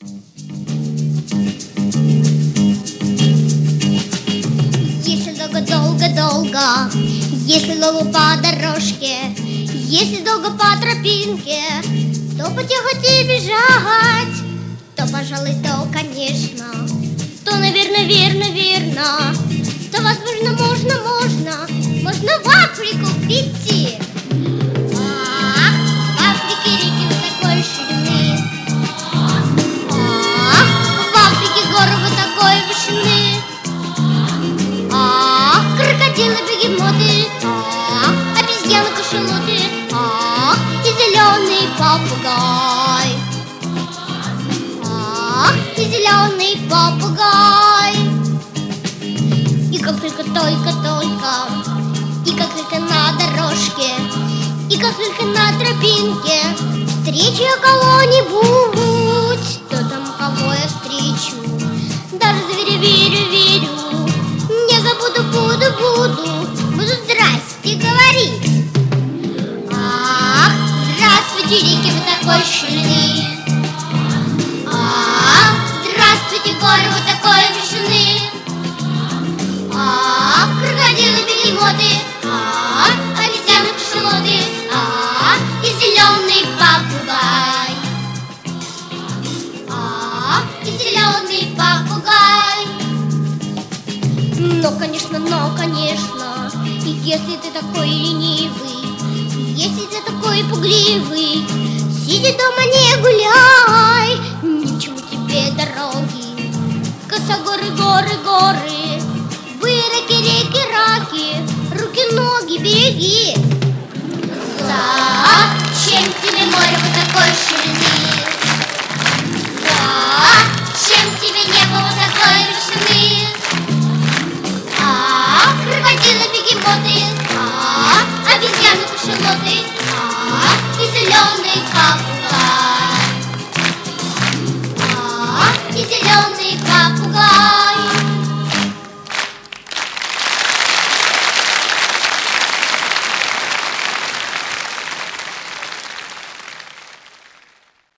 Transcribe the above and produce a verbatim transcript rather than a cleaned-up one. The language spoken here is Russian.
Если долго-долго-долго, если долго по дорожке, если долго по тропинке, то потихоньку бежать, то, пожалуй, то, конечно, то, наверное, верно, верно, то, возможно, можно, можно, можно в Африку прийти. Ах, в Африке реки высокой ширины, ах, в Африке горы высокой вышины, ах, крокодилы, бегемоты, ах, обезьяны, кашалоты, ах, и зеленый попугай, ах, и зеленый попугай. И как только-только-только, и как только на дорожке, и как только на тропинке встречу я кого-нибудь, то там кого я встречу, даже зверя верю, верю, не забуду, буду, буду, буду здрасте говорить. Ах, здравствуйте, реки вы такой ширины, ах, здравствуйте, горы вы такой вышины, ах, крокодилы, бегемоты, ах, обезьяны, кашалоты, ах, и зеленый попугай, ах, и зеленый попугай. Но, конечно, но, конечно, если ты такой ленивый, если ты такой пугливый, сиди дома, не гуляй, ничего тебе дороги, косогоры, горы, горы,